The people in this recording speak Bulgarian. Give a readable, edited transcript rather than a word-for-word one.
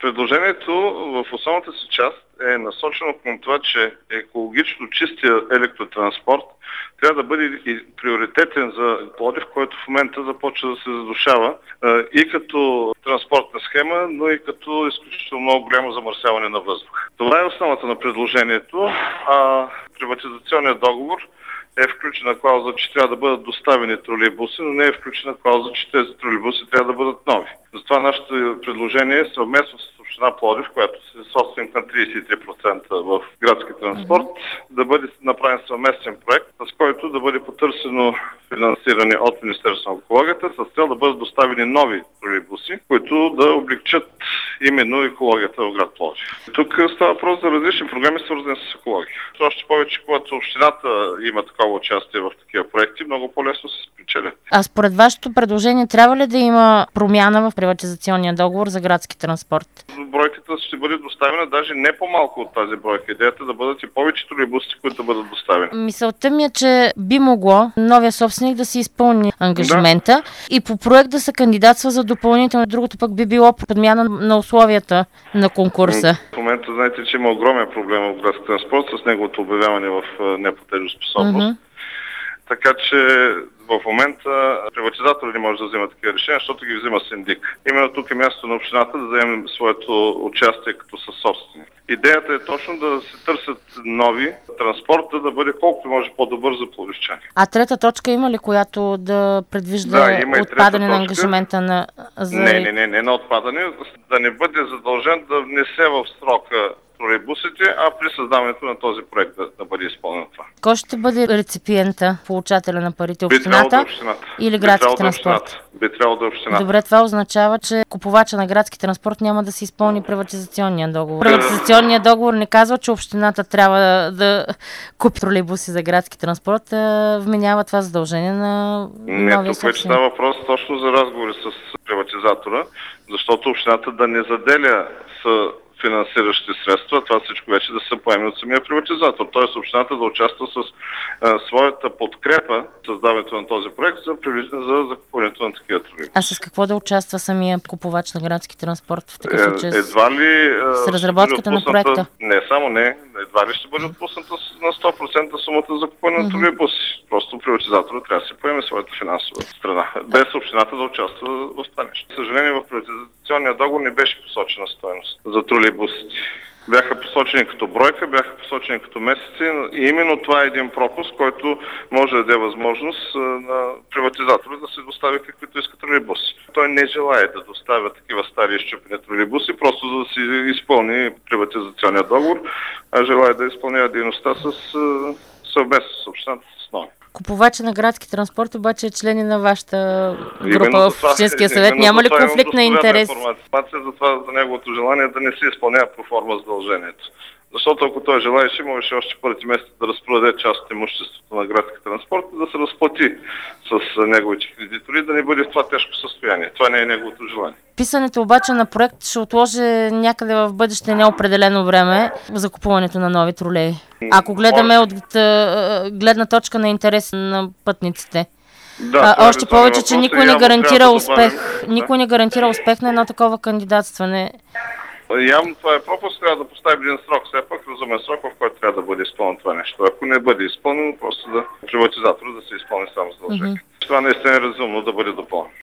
Предложението в основната си част е насочено към това, че екологично чистия електротранспорт трябва да бъде и приоритетен за Пловдив, който в момента започва да се задушава и като транспортна схема, но и като изключително много голямо замърсяване на въздуха. Това е основата на предложението. Приватизационният договор е включена клауза, че трябва да бъдат доставени тролейбуси, но не е включена клауза, че тези тролейбуси трябва да бъдат нови. Затова нашето предложение е съвместно с община Пловдив, която се собственик на 33% в градски транспорт, да бъде направен съвместен проект, с който да бъде потърсено финансиране от Министерството на екологията, с цел да бъдат доставени нови тролейбуси, които да облегчат именно екологията в град Пловдив. Тук става въпрос за различни програми, свързани с екология. Още повече, когато общината има такова участие в такива проекти, много по-лесно се спечелят. А според вашето предложение трябва ли да има промяна в приватизационния договор за градски транспорт? Бройката ще бъде доставена даже не по-малко от тази бройка. Идеята е да бъдат и повече тролейбуси, които да бъдат доставени. Мисълта ми е, че би могло новия собственик да си изпълни ангажимента и по проект да се кандидатства за допълнително. Другото пък би било подмяна на условията на конкурса. В момента знаете, че има огромен проблем в градски транспорт с неговото обявяване в неплатежоспособност. Така че в момента приватизатор не може да взема такива решения, защото ги взима синдик. Именно тук е мястото на общината да вземе своето участие като съсобственик. Идеята е точно да се търсят нови транспорт, да бъде колкото може по-добър за пловдивчани. А трета точка има ли, която да предвижда отпадане на ангажимента на... Не на отпадане. Да не бъде задължен да внесе в срока тролейбусите, а при създаването на този проект да бъде изпълнено това. Кой ще бъде реципиента, получателя на парите? Общината или градски транспорт? Би трябвало да е общината. Добре, това означава, че купувача на градски транспорт няма да си изпълни приватизационния договор. Приватизационният договор не казва, че общината трябва да купи тролейбуси за градски транспорт, вменява това задължение на новия собственик. Тук вече става въпрос точно за разговори с приватизатора, защото общината да не заделя с финансиращи средства, това всичко вече да се поеме от самия приватизатор. Т.е. общината да участва с своята подкрепа в създаването на този проект за закупуването на такива тролейбуси. А с какво да участва самия купувач на градски транспорт в такъв случай? Едва ли с разработката на проекта? Едва ли ще бъде отпусната на 100% сумата за купуване на тролейбуси. Просто приватизаторът трябва да се поеме своята финансова страна, без общината да участва в това нещо. За съжаление, в приватизационния договор не беше посочена стойност за тролейбусите. Бяха посочени като бройка, бяха посочени като месеци и именно това е един пропуск, който може да даде възможност на приватизатора да се достави каквито искат тролейбуси. Той не желае да доставя такива стари изчупени тролейбуси, просто за да си изпълни приватизационния договор, а желае да изпълнява дейността съвместно с общината с нови. Купувача на градски транспорт обаче е члени на вашата група в Общинския съвет. Няма ли конфликт на интерес? За това, за неговото желание да не се изпълнява проформа задължението. Защото ако той желаеше, можеше още първите месеци да разпродаде част от имуществото на градски транспорт и да се разплати с неговите кредитори, да не бъде в това тежко състояние. Това не е неговото желание. Писането обаче на проект ще отложи някъде в бъдеще неопределено време за купуването на нови тролеи. Ако гледаме от гледна точка на интерес на пътниците. Още повече, че никой не гарантира успех. Никой не гарантира успех на едно такова кандидатстване. Явно това е пропуск, трябва да поставим един срок, все пак разумен срок, в който трябва да бъде изпълнено това нещо. Ако не бъде изпълнено, просто приватизатора да се изпълни само задължение. Това наистина е разумно да бъде допълнено.